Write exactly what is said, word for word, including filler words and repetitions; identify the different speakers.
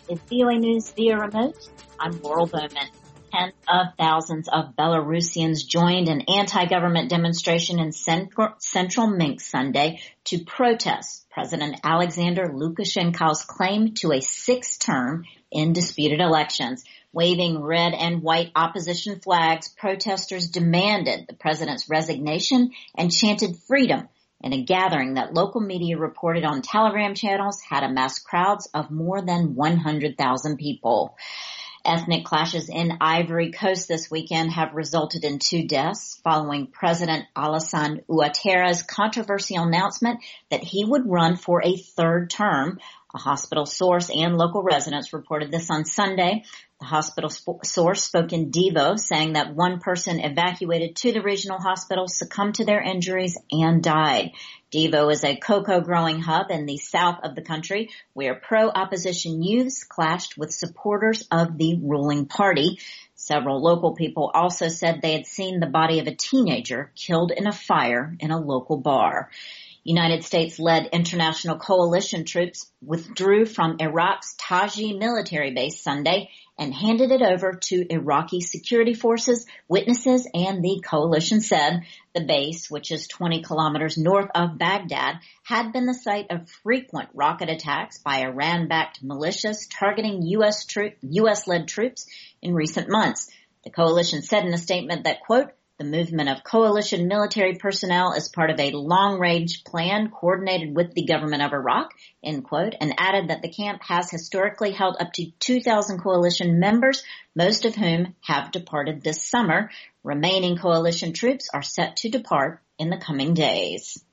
Speaker 1: is V O A News via remote. I'm Laurel Bowman. Tens of thousands of Belarusians joined an anti-government demonstration in central Minsk Sunday to protest President Alexander Lukashenko's claim to a sixth term in disputed elections. Waving red and white opposition flags, protesters demanded the president's resignation and chanted freedom in a gathering that local media reported on Telegram channels had amassed crowds of more than one hundred thousand people. Ethnic clashes in Ivory Coast this weekend have resulted in two deaths following President Alassane Ouattara's controversial announcement that he would run for a third term. A hospital source and local residents reported this on Sunday. The hospital sp- source spoke in Devo, saying that one person evacuated to the regional hospital succumbed to their injuries and died. Devo is a cocoa growing hub in the south of the country where pro-opposition youths clashed with supporters of the ruling party. Several local people also said they had seen the body of a teenager killed in a fire in a local bar. United States-led international coalition troops withdrew from Iraq's Taji military base Sunday and handed it over to Iraqi security forces, witnesses, and the coalition said the base, which is twenty kilometers north of Baghdad, had been the site of frequent rocket attacks by Iran-backed militias targeting U S troop, U S-led troops in recent months. The coalition said in a statement that, quote, the movement of coalition military personnel is part of a long-range plan coordinated with the government of Iraq, end quote, and added that the camp has historically held up to two thousand coalition members, most of whom have departed this summer. Remaining coalition troops are set to depart in the coming days.